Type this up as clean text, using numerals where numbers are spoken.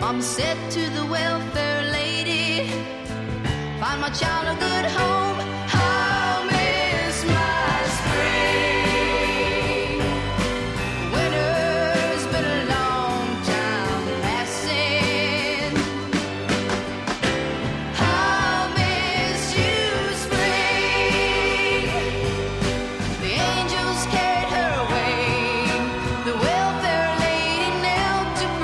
I'm set to the welfare lady. Find my child a good home.